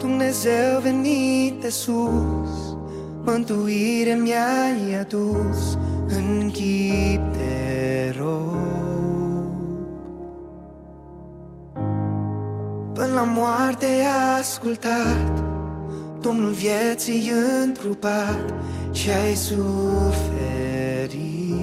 Dumnezeu venit de sus, mântuire mi-ai adus în chip de rob. Până la moarte ai ascultat, Domnul vieții întrupat, și ai suferit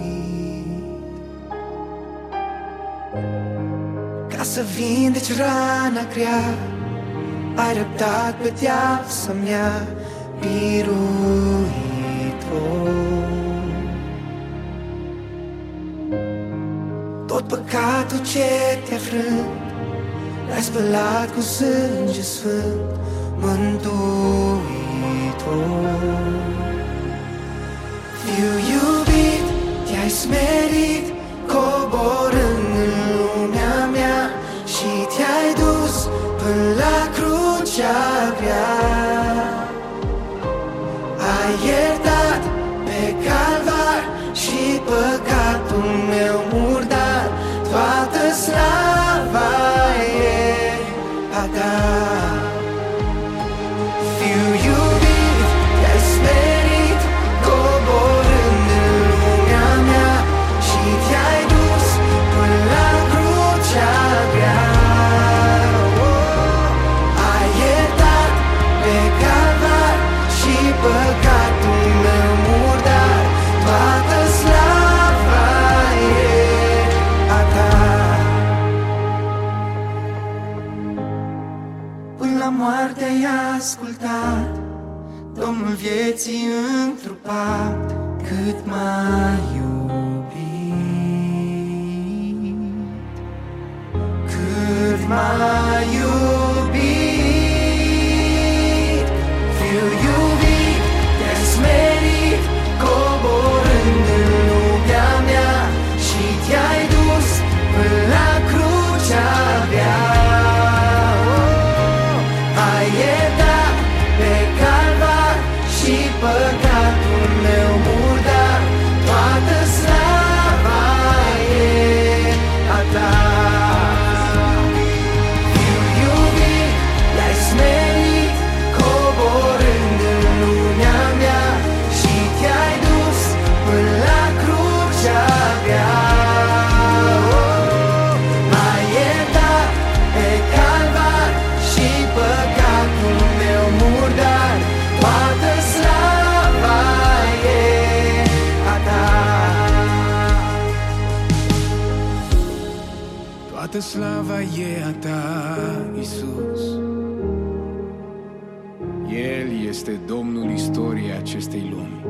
ca să vindeci rana grea. Ai răbdat pedeapsa mea, biruitor. Tot păcatul ce te-a frânt l-ai spălat cu sânge sfânt, mântuitor. Fiu iubit, te-ai smerit, coborând în lumea mea, și te-ai dus până la crucea grea. Ai iertat pe calvar și păcatul meu murdar, toată slava e a ta. Fiu iubit, te-ai smerit, coborând în lumea mea, și te-ai dus până la crucea grea. Ai iertat pe calvar și păcatul meu murdar, toată slava e a ta. Până la moarte ai ascultat, Domnul vieții întrupat, cât m-ai iubit, cât m-ai iubit. Fiu iubit, te-ai smerit, coborând în lumea mea, și te-ai dus până la crucea grea. Ai iertat pe calvar și păcatul meu murdar, toată slava e a ta. Fiu iubit, te-ai smerit, coborând în lumea mea, și te-ai dus până la crucea grea. Ai iertat pe calvar și păcatul meu murdar, toată slava e a ta. Toată slava e a ta, Iisus. El este Domnul istoriei acestei lumi.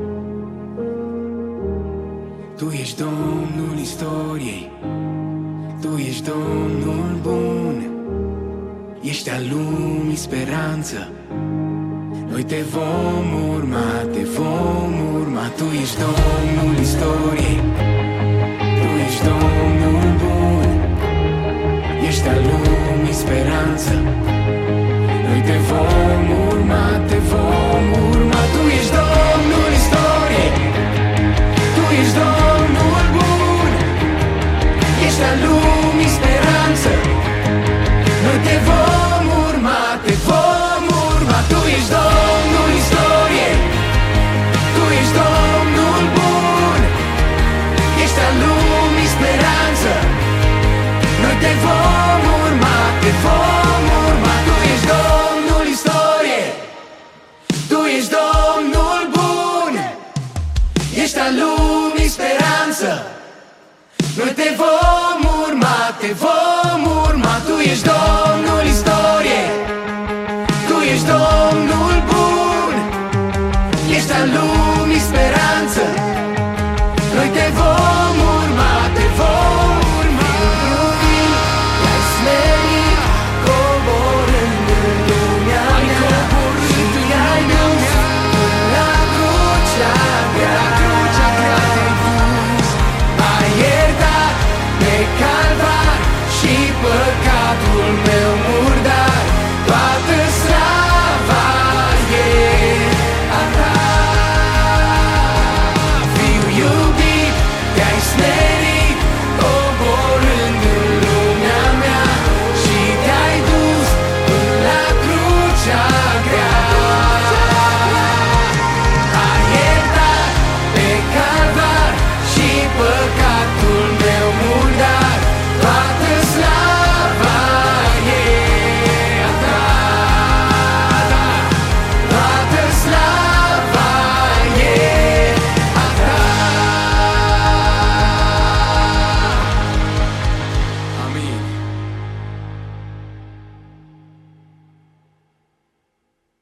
Tu ești Domnul istoriei, Tu ești Domnul bun, ești al lumii speranță. Noi te vom urma, te vom urma. Tu ești Domnul istoriei, Tu ești Domnul bun, ești al lumii speranță.